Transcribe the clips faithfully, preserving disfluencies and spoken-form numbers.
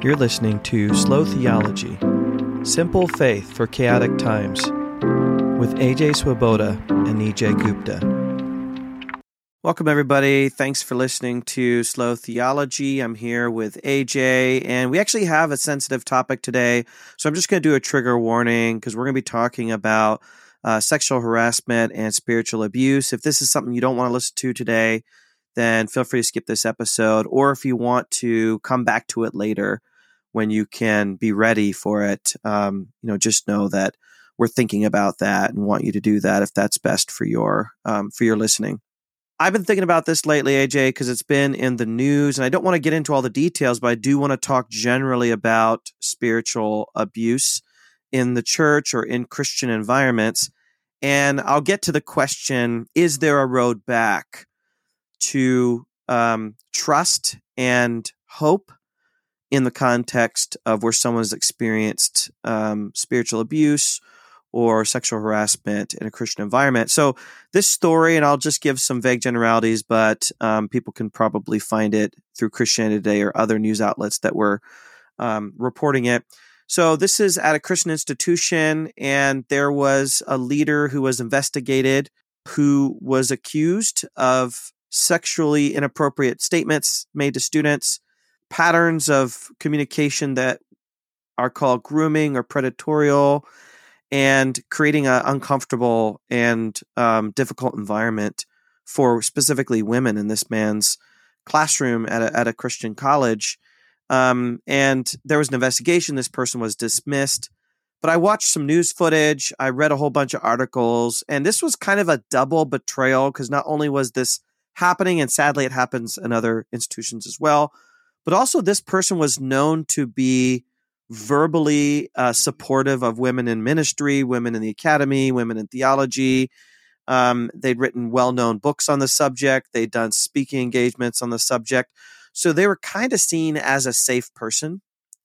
You're listening to Slow Theology, Simple Faith for Chaotic Times, with A J Swoboda and E J Gupta. Welcome, everybody. Thanks for listening to Slow Theology. I'm here with A J, and we actually have a sensitive topic today, so I'm just going to do a trigger warning because we're going to be talking about uh, sexual harassment and spiritual abuse. If this is something you don't want to listen to today, then feel free to skip this episode, or if you want to come back to it later when you can be ready for it, um, you know, just know that we're thinking about that and want you to do that if that's best for your um, for your listening. I've been thinking about this lately, A J, because it's been in the news, and I don't want to get into all the details, but I do want to talk generally about spiritual abuse in the church or in Christian environments. And I'll get to the question, is there a road back to um, trust and hope in the context of where someone's experienced um, spiritual abuse or sexual harassment in a Christian environment. So this story, and I'll just give some vague generalities, but um, people can probably find it through Christianity Today or other news outlets that were um, reporting it. So this is at a Christian institution, and there was a leader who was investigated who was accused of sexually inappropriate statements made to students, patterns of communication that are called grooming or predatorial, and creating an uncomfortable and um, difficult environment for specifically women in this man's classroom at a, at a Christian college. Um, and there was an investigation. This person was dismissed. But I watched some news footage. I read a whole bunch of articles. And this was kind of a double betrayal because not only was this happening, and sadly it happens in other institutions as well, but also this person was known to be verbally uh, supportive of women in ministry, women in the academy, women in theology. Um, they'd written well-known books on the subject. They'd done speaking engagements on the subject. So they were kind of seen as a safe person.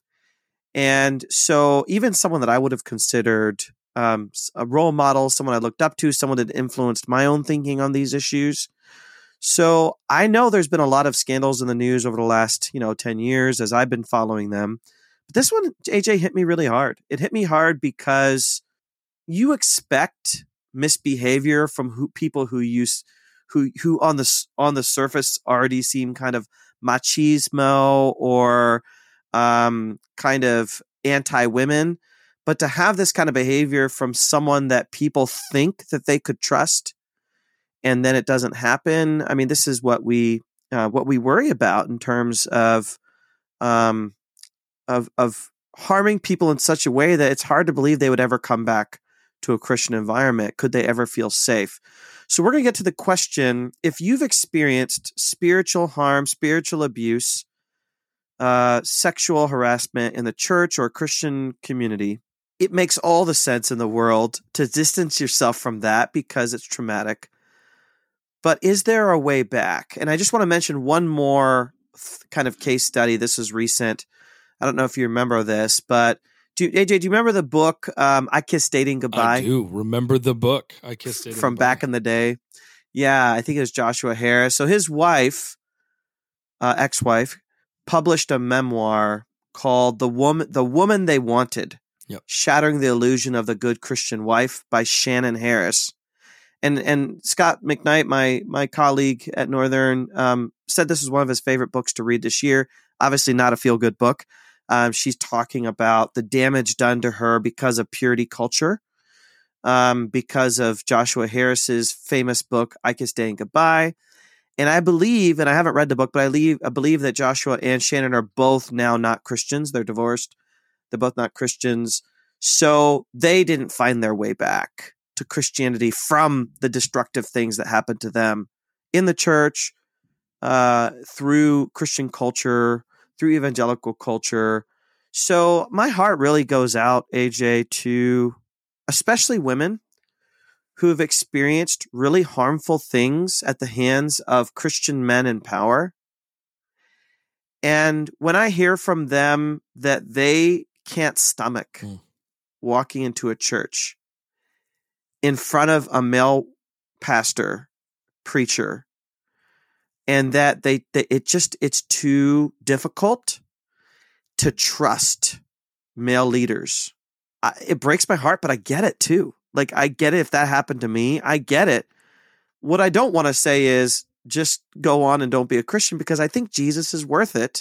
And so even someone that I would have considered um, a role model, someone I looked up to, someone that influenced my own thinking on these issues. So I know there's been a lot of scandals in the news over the last, you know, ten years as I've been following them. But this one, A J, hit me really hard. It hit me hard because you expect misbehavior from who, people who use, who who on the on the surface already seem kind of machismo or um, kind of anti-women, but to have this kind of behavior from someone that people think that they could trust, and then it doesn't happen. I mean, this is what we uh, what we worry about in terms of um, of of harming people in such a way that it's hard to believe they would ever come back to a Christian environment. Could they ever feel safe? So we're going to get to the question: if you've experienced spiritual harm, spiritual abuse, uh, sexual harassment in the church or Christian community, it makes all the sense in the world to distance yourself from that because it's traumatic. But is there a way back? And I just want to mention one more th- kind of case study. This is recent. I don't know if you remember this, but do, A J, do you remember the book, um, I Kissed Dating Goodbye? I do remember the book, I Kissed Dating From Goodbye. back in the day. Yeah, I think it was Joshua Harris. So his wife, uh, ex-wife, published a memoir called The Woman, The Woman They Wanted, Yep. Shattering the Illusion of the Good Christian Wife by Shannon Harris. And and Scott McKnight, my my colleague at Northern, um, said this is one of his favorite books to read this year. Obviously not a feel-good book. Um, she's talking about the damage done to her because of purity culture, um, because of Joshua Harris's famous book, I Kissed Dating Goodbye. And I believe, and I haven't read the book, but I, leave, I believe that Joshua and Shannon are both now not Christians. They're divorced. They're both not Christians. So they didn't find their way back to Christianity from the destructive things that happened to them in the church, uh, through Christian culture, through evangelical culture. So my heart really goes out, A J, to especially women who have experienced really harmful things at the hands of Christian men in power. And when I hear from them that they can't stomach mm. walking into a church in front of a male pastor, preacher, and that they, they it just it's too difficult to trust male leaders. I, it breaks my heart, but I get it too. Like, I get it if that happened to me. I get it. What I don't want to say is just go on and don't be a Christian, because I think Jesus is worth it.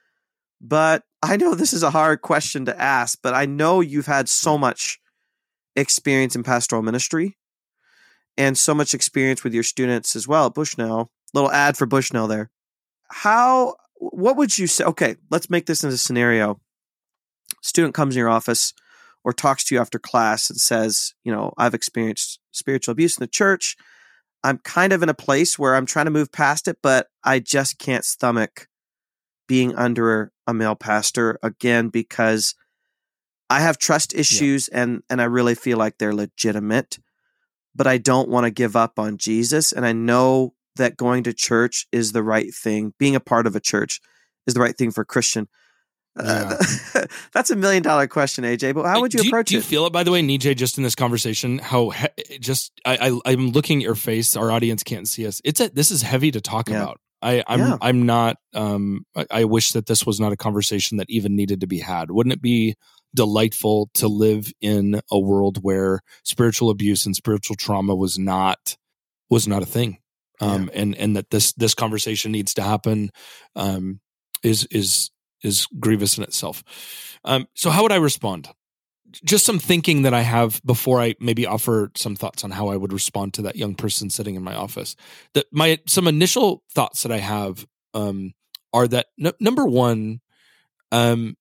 But I know this is a hard question to ask, but I know you've had so much experience in pastoral ministry and so much experience with your students as well at Bushnell. Little ad for Bushnell there. How, what would you say? Okay, let's make this into a scenario. Student comes in your office or talks to you after class and says, you know, I've experienced spiritual abuse in the church. I'm kind of in a place where I'm trying to move past it, but I just can't stomach being under a male pastor again, because I have trust issues yeah. and, and I really feel like they're legitimate, but I don't want to give up on Jesus. And I know that going to church is the right thing. Being a part of a church is the right thing for a Christian. Yeah. Uh, that's a million dollar question, A J, but how would you do approach you, it? Do you feel it, by the way, Nijay, just in this conversation, how he- just, I, I, I'm looking at your face. Our audience can't see us. It's a, this is heavy to talk yeah. about. I, I'm yeah. I'm not. Um, I, I wish that this was not a conversation that even needed to be had. Wouldn't it be delightful to live in a world where spiritual abuse and spiritual trauma was not was not a thing, um, yeah. and and that this this conversation needs to happen, um, is is is grievous in itself. Um, so how would I respond? Just some thinking that I have before I maybe offer some thoughts on how I would respond to that young person sitting in my office. That my some initial thoughts that I have um, are that n- number one, um,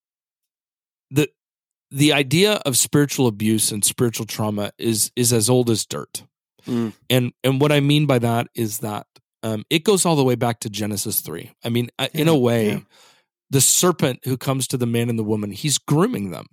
the the idea of spiritual abuse and spiritual trauma is is as old as dirt, mm. and and what I mean by that is that um, it goes all the way back to Genesis three. I mean, yeah, in a way, yeah. the serpent who comes to the man and the woman, he's grooming them.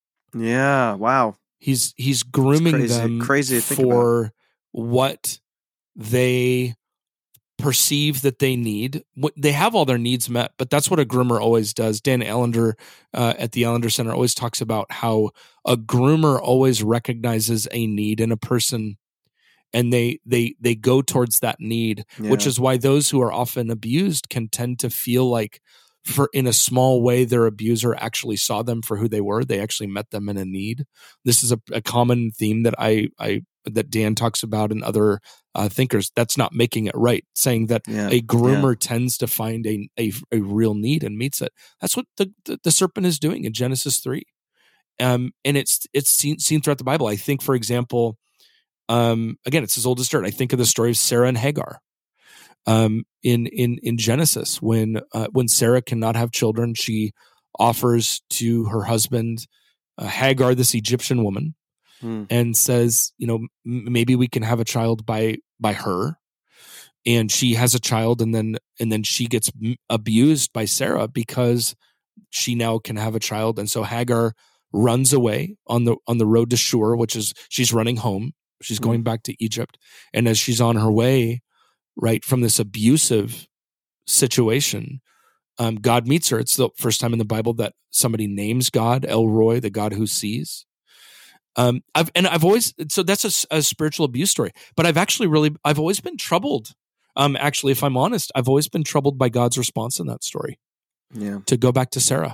Yeah, wow. He's he's grooming crazy, them crazy for what they perceive that they need. What they have all their needs met, but that's what a groomer always does. Dan Allender uh, at the Allender Center always talks about how a groomer always recognizes a need in a person, and they they they go towards that need, yeah. which is why those who are often abused can tend to feel like, for in a small way, their abuser actually saw them for who they were. They actually met them in a need. This is a, a common theme that I, I that Dan talks about and other uh, thinkers. That's not making it right, saying that yeah. a groomer yeah. tends to find a, a a real need and meets it. That's what the, the, the serpent is doing in Genesis three, um, and it's it's seen, seen throughout the Bible. I think, for example, um, again, it's as old as dirt. I think of the story of Sarah and Hagar. Um, in in in Genesis, when uh, when Sarah cannot have children, she offers to her husband uh, Hagar, this Egyptian woman, hmm. and says, you know, m- maybe we can have a child by by her. And she has a child, and then and then she gets m- abused by Sarah because she now can have a child, and so Hagar runs away on the on the road to Shur, which is she's running home. She's hmm. going back to Egypt, and as she's on her way, right, from this abusive situation, um, God meets her. It's the first time in the Bible that somebody names God, El Roi, the God who sees. Um, I've and I've always so that's a, a spiritual abuse story. But I've actually really I've always been troubled. Um, actually, if I'm honest, I've always been troubled by God's response in that story. Yeah, to go back to Sarah,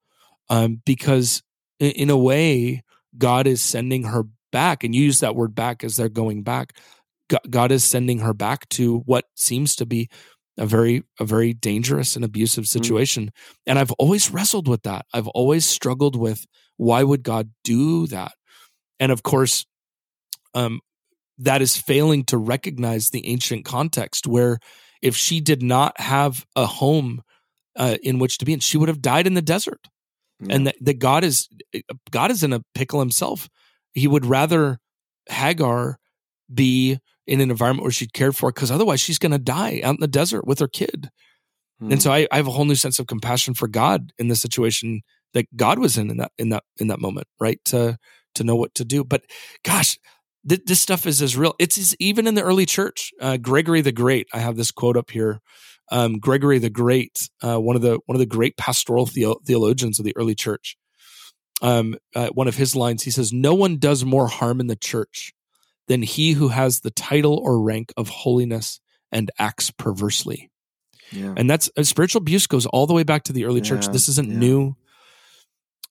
um, because in, in a way, God is sending her back, and you use that word "back" as they're going back. God is sending her back to what seems to be a very, a very dangerous and abusive situation. Mm. And I've always wrestled with that. I've always struggled with, why would God do that? And of course, um, that is failing to recognize the ancient context, where if she did not have a home uh, in which to be in, she would have died in the desert. Yeah. And that, that God is, God is in a pickle himself. He would rather Hagar be in an environment where she cared for, because otherwise she's going to die out in the desert with her kid. Hmm. And so I, I have a whole new sense of compassion for God in the situation that God was in in that in that in that moment, right? To to know what to do. But gosh, th- this stuff is as real. It's, it's even in the early church. Uh, Gregory the Great. I have this quote up here. Um, Gregory the Great, uh, one of the one of the great pastoral theo- theologians of the early church. Um, uh, one of his lines, he says, "No one does more harm in the church than he who has the title or rank of holiness and acts perversely." Yeah. And that's uh, spiritual abuse goes all the way back to the early yeah, church. This isn't yeah. new.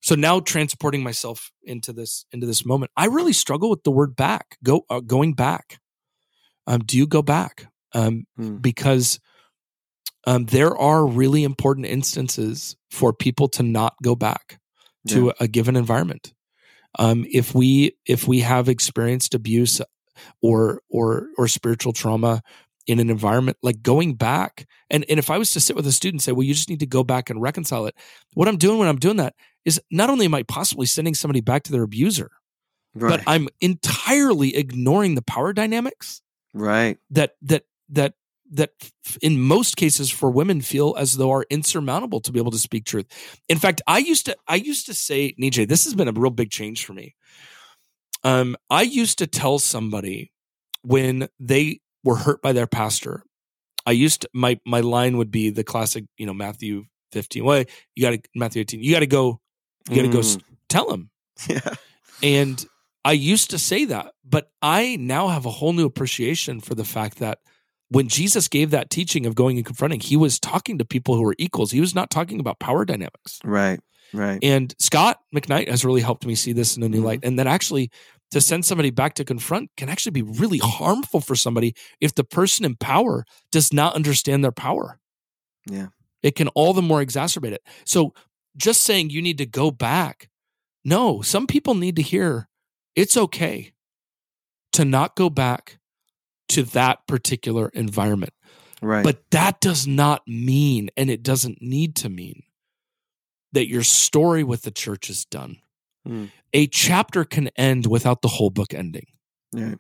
So now transporting myself into this into this moment, I really struggle with the word back. Go uh, going back. Um, do you go back? Um, hmm. Because um, there are really important instances for people to not go back to yeah. a, a given environment. Um, if we if we have experienced abuse or or or spiritual trauma in an environment, like going back, and, and if I was to sit with a student and say, well, you just need to go back and reconcile it, what I'm doing when I'm doing that is not only am I possibly sending somebody back to their abuser, right. but I'm entirely ignoring the power dynamics right. that that that that in most cases for women feel as though are insurmountable to be able to speak truth. In fact, I used to I used to say, Nijay, this has been a real big change for me. Um, I used to tell somebody when they were hurt by their pastor, I used to, my my line would be the classic, you know, Matthew fifteen. Well, you got to Matthew eighteen. You got to go. You got to mm. go tell him. Yeah. And I used to say that, but I now have a whole new appreciation for the fact that when Jesus gave that teaching of going and confronting, he was talking to people who were equals. He was not talking about power dynamics. Right. Right. And Scott McKnight has really helped me see this in a new mm. light. And that actually, to send somebody back to confront can actually be really harmful for somebody if the person in power does not understand their power. Yeah. It can all the more exacerbate it. So just saying you need to go back. No, some people need to hear it's okay to not go back to that particular environment. Right. But that does not mean, and it doesn't need to mean, that your story with the church is done. Mm. A chapter can end without the whole book ending. Yeah.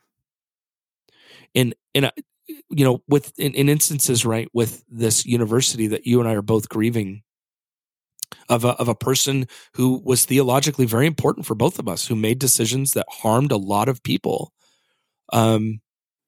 In in a, you know, with in, in instances, right, with this university that you and I are both grieving of a of a person who was theologically very important for both of us, who made decisions that harmed a lot of people. Um,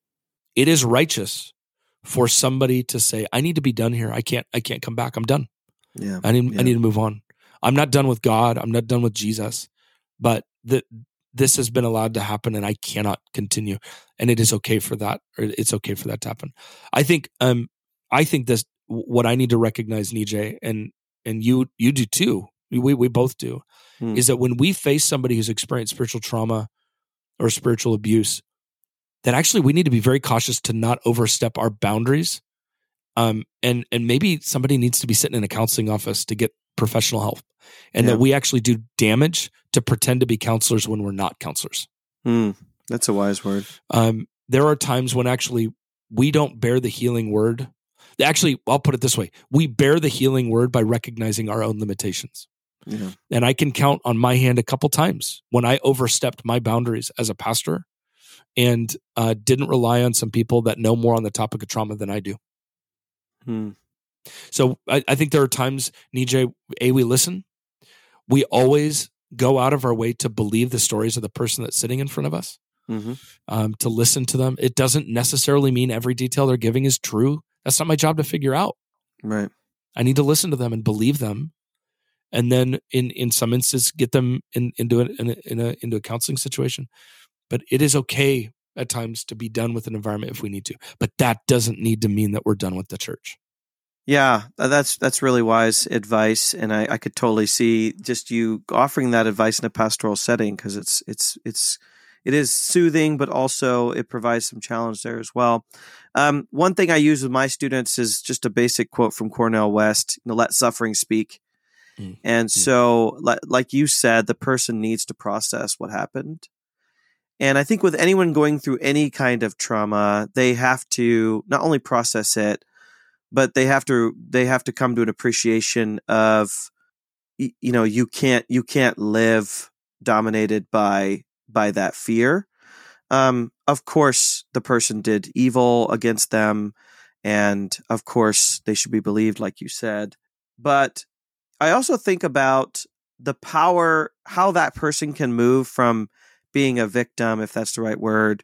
it is righteous for somebody to say, "I need to be done here. I can't. I can't come back. I'm done. Yeah. I need. Yeah. I need to move on. I'm not done with God. I'm not done with Jesus." But that this has been allowed to happen, and I cannot continue. And it is okay for that. Or it's okay for that to happen. I think. Um, I think this. What I need to recognize, Nijay, and and you, you do too. We we both do. Hmm. Is that when we face somebody who's experienced spiritual trauma or spiritual abuse, that actually we need to be very cautious to not overstep our boundaries. Um, and and maybe somebody needs to be sitting in a counseling office to get professional help, and yeah. that we actually do damage to pretend to be counselors when we're not counselors. Mm, that's a wise word. Um, there are times when actually we don't bear the healing word. Actually, I'll put it this way. We bear the healing word by recognizing our own limitations. Yeah. And I can count on my hand a couple times when I overstepped my boundaries as a pastor and uh, didn't rely on some people that know more on the topic of trauma than I do. Hmm. So I, I think there are times, Nijay, A, we listen. We always go out of our way to believe the stories of the person that's sitting in front of us, mm-hmm. um, to listen to them. It doesn't necessarily mean every detail they're giving is true. That's not my job to figure out. Right. I need to listen to them and believe them. And then in, in some instances, get them in, into, a, in, a, in a, into a counseling situation. But it is okay at times to be done with an environment if we need to. But that doesn't need to mean that we're done with the church. Yeah, that's that's really wise advice, and I, I could totally see just you offering that advice in a pastoral setting because it's it's it's it is soothing, but also it provides some challenge there as well. Um, one thing I use with my students is just a basic quote from Cornel West: you know, "Let suffering speak." Mm. And mm. so, like, like you said, the person needs to process what happened. And I think with anyone going through any kind of trauma, they have to not only process it, but they have to they have to come to an appreciation of, you know, you can't you can't live dominated by by that fear. Um, of course, the person did evil against them, and of course, they should be believed, like you said. But I also think about the power, how that person can move from being a victim, if that's the right word,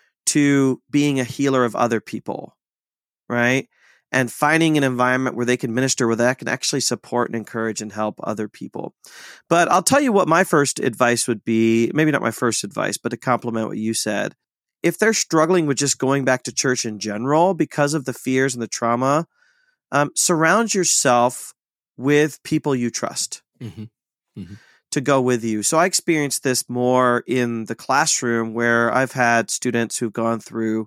to being a healer of other people, right? And finding an environment where they can minister, where that can actually support and encourage and help other people. But I'll tell you what my first advice would be, maybe not my first advice, but to complement what you said. If they're struggling with just going back to church in general because of the fears and the trauma, um, surround yourself with people you trust. Mm-hmm. Mm-hmm. to go with you. So I experienced this more in the classroom, where I've had students who've gone through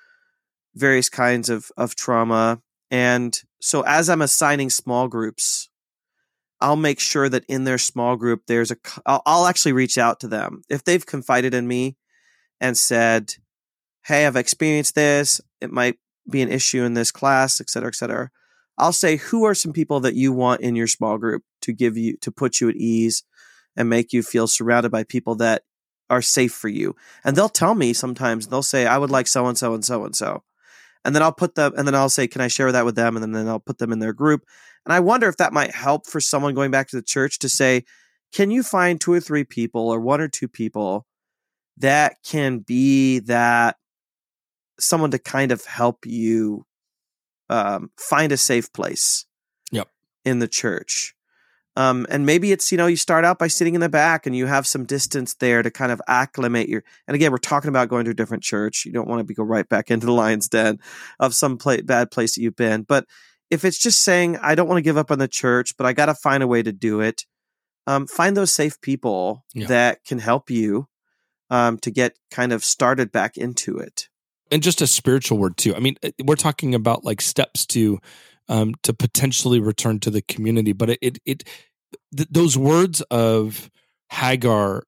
various kinds of, of trauma. And so as I'm assigning small groups, I'll make sure that in their small group, there's a, I'll, I'll actually reach out to them. If they've confided in me and said, hey, I've experienced this, it might be an issue in this class, et cetera, et cetera. I'll say, who are some people that you want in your small group to give you, to put you at ease and make you feel surrounded by people that are safe for you? And they'll tell me sometimes, they'll say, I would like so-and-so and so-and-so. And then I'll put them, and then I'll say, can I share that with them? And then, then I'll put them in their group. And I wonder if that might help for someone going back to the church to say, can you find two or three people or one or two people that can be that someone to kind of help you um, find a safe place yep. in the church? Um, and maybe it's, you know, you start out by sitting in the back and you have some distance there to kind of acclimate your, and again, we're talking about going to a different church. You don't want to be, go right back into the lion's den of some play, bad place that you've been. But if it's just saying, I don't want to give up on the church, but I got to find a way to do it. Um, find those safe people yeah. that can help you um, to get kind of started back into it. And just a spiritual word too. I mean, we're talking about like steps to um, to potentially return to the community, but it it, it th- those words of Hagar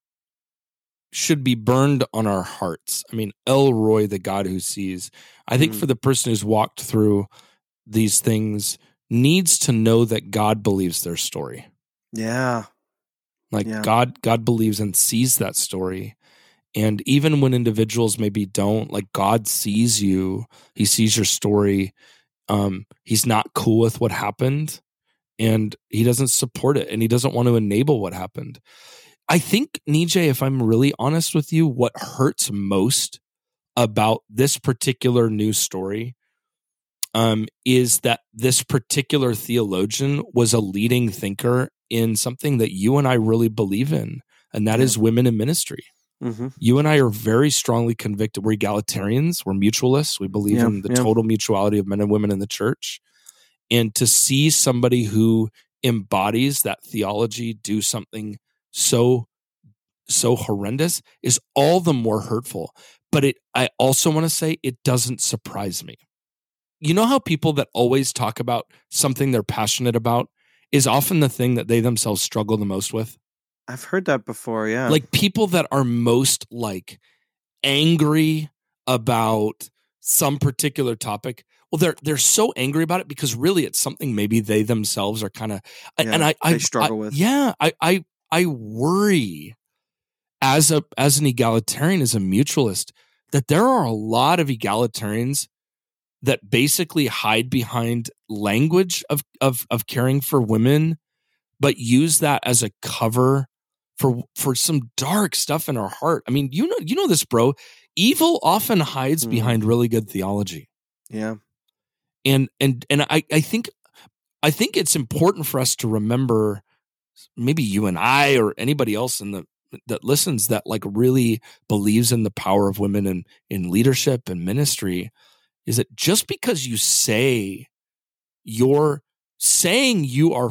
should be burned on our hearts. I mean, El Roi, the God who sees. I think mm. for the person who's walked through these things, needs to know that God believes their story. Yeah, like yeah. God God believes and sees that story. And even when individuals maybe don't, like God sees you, he sees your story. Um, he's not cool with what happened, and he doesn't support it, and he doesn't want to enable what happened. I think, Nijay, if I'm really honest with you, what hurts most about this particular news story um, is that this particular theologian was a leading thinker in something that you and I really believe in, and that yeah. is women in ministry. Mm-hmm. You and I are very strongly convicted. We're egalitarians. We're mutualists. We believe yeah, in the yeah. total mutuality of men and women in the church. And to see somebody who embodies that theology do something so, so horrendous is all the more hurtful. But it, I also want to say it doesn't surprise me. You know how people that always talk about something they're passionate about is often the thing that they themselves struggle the most with? I've heard that before, yeah. Like people that are most like angry about some particular topic. Well, they're they're so angry about it because really it's something maybe they themselves are kind of yeah, and I I they struggle I, with. Yeah, I I I worry as a as an egalitarian, as a mutualist, that there are a lot of egalitarians that basically hide behind language of of of caring for women, but use that as a cover for for some dark stuff in our heart. I mean, you know, you know this, bro. Evil often hides mm. behind really good theology. Yeah, and and and I I think I think it's important for us to remember, maybe you and I or anybody else in the that listens that like really believes in the power of women in in leadership and ministry, is that just because you say you're saying you are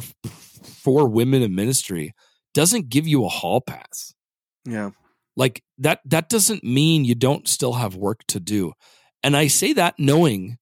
for women in ministry doesn't give you a hall pass. Yeah. Like that, that doesn't mean you don't still have work to do. And I say that knowing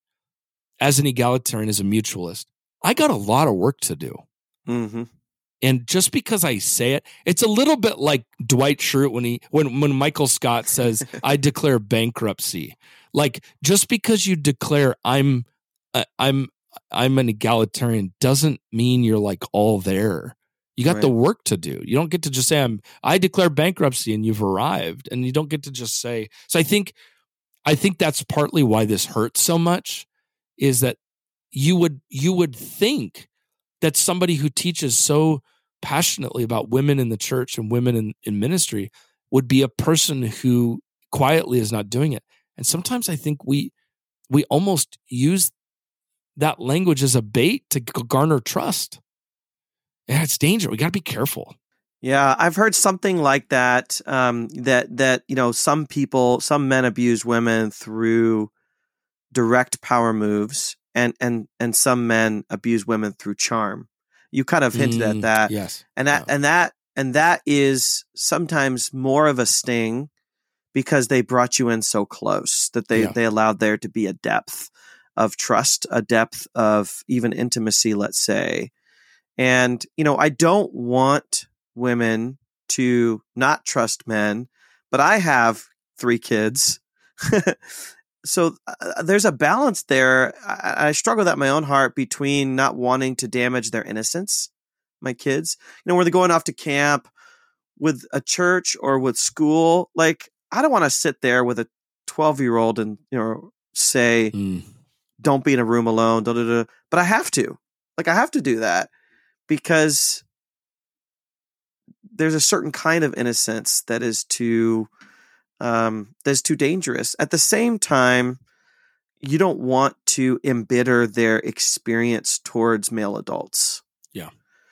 as an egalitarian, as a mutualist, I got a lot of work to do. Mm-hmm. And just because I say it, it's a little bit like Dwight Schrute when he, when, when Michael Scott says, I declare bankruptcy. Like just because you declare I'm, uh, I'm, I'm an egalitarian doesn't mean you're like all there. You got right. the work to do. You don't get to just say, I'm, I declare bankruptcy and you've arrived, and you don't get to just say, so I think, I think that's partly why this hurts so much, is that you would, you would think that somebody who teaches so passionately about women in the church and women in, in ministry would be a person who quietly is not doing it. And sometimes I think we, we almost use that language as a bait to garner trust. Yeah, it's dangerous. We got to be careful. Yeah, I've heard something like that. Um, that that you know, some people, some men abuse women through direct power moves, and and and some men abuse women through charm. You kind of hinted mm, at that, yes, and that yeah. and that and that is sometimes more of a sting because they brought you in so close that they, Yeah. they allowed there to be a depth of trust, a depth of even intimacy, let's say. And, you know, I don't want women to not trust men, but I have three kids. So uh, there's a balance there. I, I struggle with that in my own heart between not wanting to damage their innocence, my kids, you know, where they're going off to camp with a church or with school. Like, I don't want to sit there with a twelve year old and, you know, say, Mm. don't be in a room alone. Da, da, da. But I have to, like, I have to do that because there's a certain kind of innocence that is too, um, that's too dangerous. At the same time, you don't want to embitter their experience towards male adults. Yeah.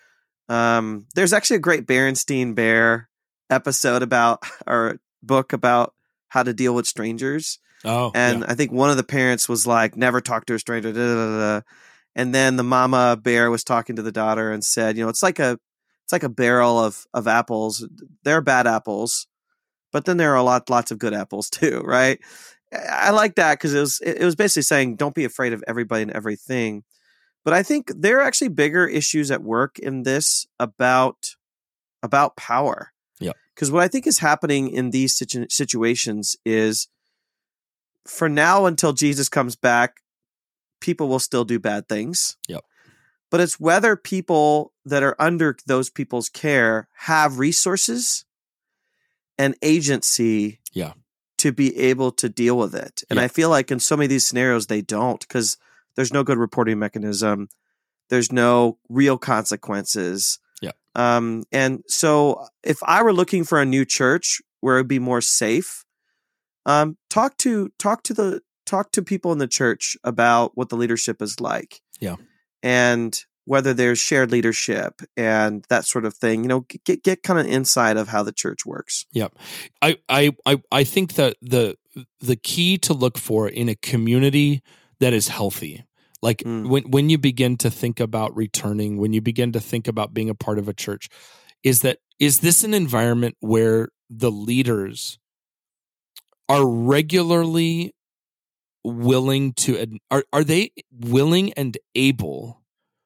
Um, there's actually a great Berenstein Bear episode about, or book about how to deal with strangers. Oh, And yeah. I think one of the parents was like, never talk to a stranger. Da, da, da, da. And then the mama bear was talking to the daughter and said, you know, it's like a, it's like a barrel of, of apples. They're bad apples, but then there are a lot, lots of good apples too. Right. I like that because it was, it was basically saying, don't be afraid of everybody and everything. But I think there are actually bigger issues at work in this about, about power. Yeah. Because what I think is happening in these situ- situations is, for now until Jesus comes back, people will still do bad things. Yep. But it's whether people that are under those people's care have resources and agency Yeah. to be able to deal with it. And Yeah. I feel like in so many of these scenarios, they don't, because there's no good reporting mechanism. There's no real consequences. Yeah. Um, and so if I were looking for a new church where it'd be more safe, Um, talk to talk to the talk to people in the church about what the leadership is like, Yeah. and whether there's shared leadership and that sort of thing. You know, get get kind of insight of how the church works. Yeah. I, I, I, I think that the the key to look for in a community that is healthy, like Mm. when when you begin to think about returning, when you begin to think about being a part of a church, is that is this an environment where the leaders are regularly willing to, are, are they willing and able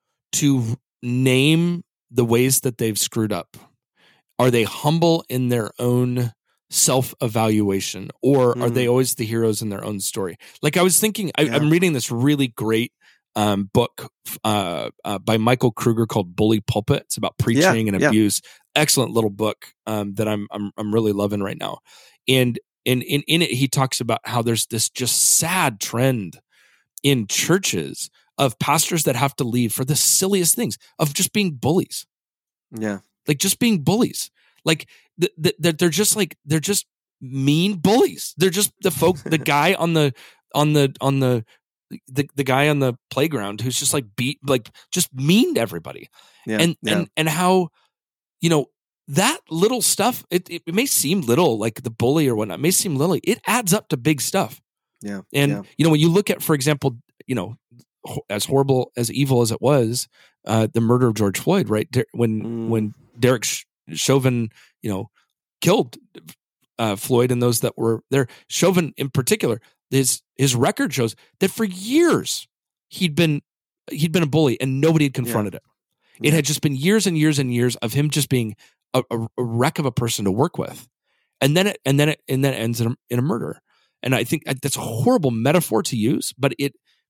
to name the ways that they've screwed up? Are they humble in their own self-evaluation, or are Mm. they always the heroes in their own story? Like I was thinking, I, Yeah. I'm reading this really great um, book uh, uh, by Michael Kruger called Bully Pulpit. It's about preaching Yeah, and yeah. abuse. Excellent little book um, that I'm, I'm I'm really loving right now. And And in, in it, he talks about how there's this just sad trend in churches of pastors that have to leave for the silliest things, of just being bullies, Yeah. like just being bullies. Like that th- th- they're just like, they're just mean bullies. They're just the folk, the guy on the, on the, on the, the, the guy on the playground who's just like beat, like just mean to everybody. Yeah. and, yeah. and, and how, you know, that little stuff, it, it may seem little, like the bully or whatnot, may seem little. It adds up to big stuff. Yeah. And, yeah. you know, when you look at, for example, you know, as horrible, as evil as it was, uh, the murder of George Floyd, right? Der- when, Mm. when Derek Ch- Chauvin, you know, killed uh, Floyd and those that were there, Chauvin in particular, his, his record shows that for years he'd been, he'd been a bully and nobody had confronted Yeah. it. It Yeah. had just been years and years and years of him just being a, a, a wreck of a person to work with. And then it, and then it, and then it ends in a, in a murder. And I think that's a horrible metaphor to use, but it,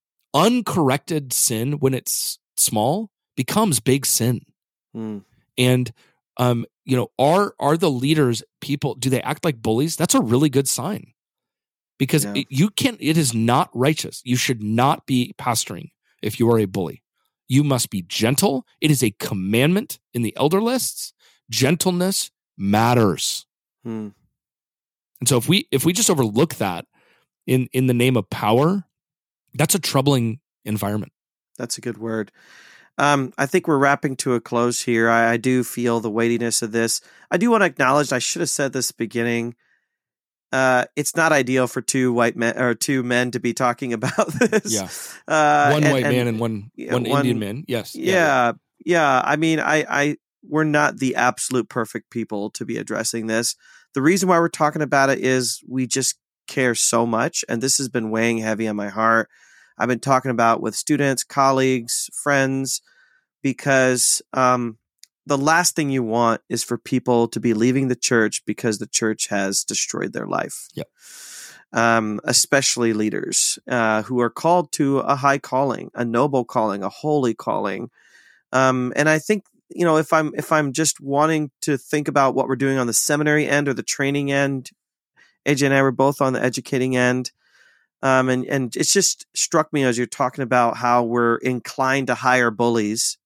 uncorrected sin, when it's small, becomes big sin. Mm. And, um, you know, are, are the leaders people, do they act like bullies? That's a really good sign, because Yeah. it, you can't, it is not righteous. You should not be pastoring if you are a bully. You must be gentle. It is a commandment in the elder lists. Gentleness matters. Mm. And so if we if we just overlook that in, in the name of power, that's a troubling environment. That's a good word. Um, I think we're wrapping to a close here. I, I do feel the weightiness of this. I do want to acknowledge, I should have said this at the beginning, uh, it's not ideal for two white men or two men to be talking about this. Yeah. Uh, one and- white and- man and one yeah, one one- Indian man. Yes. Yeah, yeah. I mean, I, I we're not the absolute perfect people to be addressing this. The reason why we're talking about it is we just care so much, and this has been weighing heavy on my heart. I've been talking about with students, colleagues, friends, because um, the last thing you want is for people to be leaving the church because the church has destroyed their life. Yep. Um, especially leaders uh, who are called to a high calling, a noble calling, a holy calling. Um, and I think, you know, if I'm if I'm just wanting to think about what we're doing on the seminary end or the training end, A J and I were both on the educating end. Um, and, and it's just struck me as you're talking about how we're inclined to hire bullies,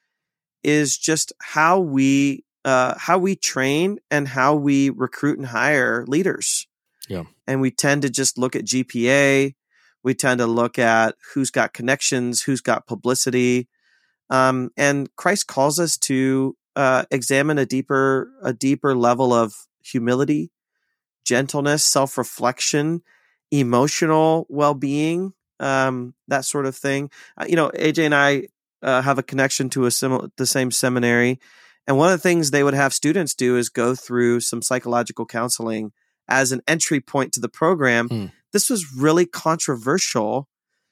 is just how we uh, how we train and how we recruit and hire leaders. Yeah. And we tend to just look at G P A. We tend to look at who's got connections, who's got publicity. Um, and Christ calls us to uh, examine a deeper, a deeper level of humility, gentleness, self-reflection, emotional well-being, um, that sort of thing. Uh, you know, A J and I uh, have a connection to a similar, the same seminary. And one of the things they would have students do is go through some psychological counseling as an entry point to the program. Mm. This was really controversial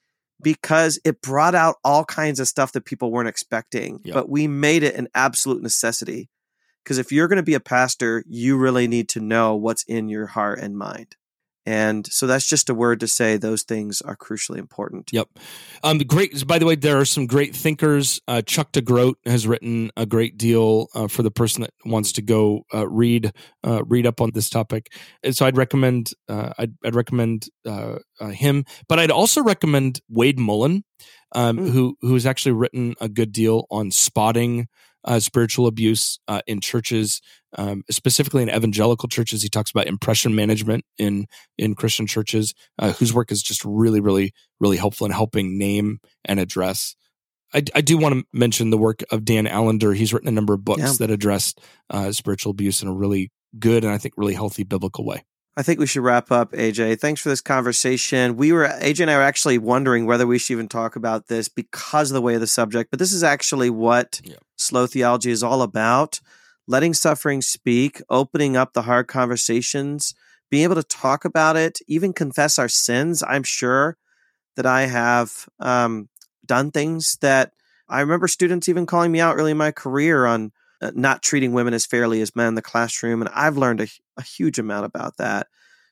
because it brought out all kinds of stuff that people weren't expecting, yep. But we made it an absolute necessity. Because if you're going to be a pastor, you really need to know what's in your heart and mind. And so that's just a word to say those things are crucially important. Yep. Um, great. By the way, there are some great thinkers. Uh, Chuck DeGroat has written a great deal uh, for the person that wants to go uh, read uh, read up on this topic. And so I'd recommend uh, I'd, I'd recommend uh, uh, him, but I'd also recommend Wade Mullen, um, mm. who who has actually written a good deal on spotting Uh, spiritual abuse uh, in churches, um, specifically in evangelical churches. He talks about impression management in in Christian churches, uh, whose work is just really, really, really helpful in helping name and address. I, I do want to mention the work of Dan Allender. He's written a number of books yeah. that addressed uh, spiritual abuse in a really good and I think really healthy biblical way. I think we should wrap up, A J. Thanks for this conversation. We were, A J and I were actually wondering whether we should even talk about this because of the way of the subject, but this is actually what yeah. Slow Theology is all about. Letting suffering speak, opening up the hard conversations, being able to talk about it, even confess our sins. I'm sure that I have um, done things that I remember students even calling me out early in my career on Uh, not treating women as fairly as men in the classroom. And I've learned a, a huge amount about that.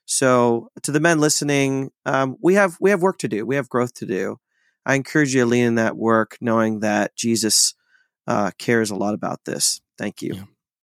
So to the men listening, um, we have we have work to do. We have growth to do. I encourage you to lean in that work, knowing that Jesus uh, cares a lot about this. Thank you. Yeah.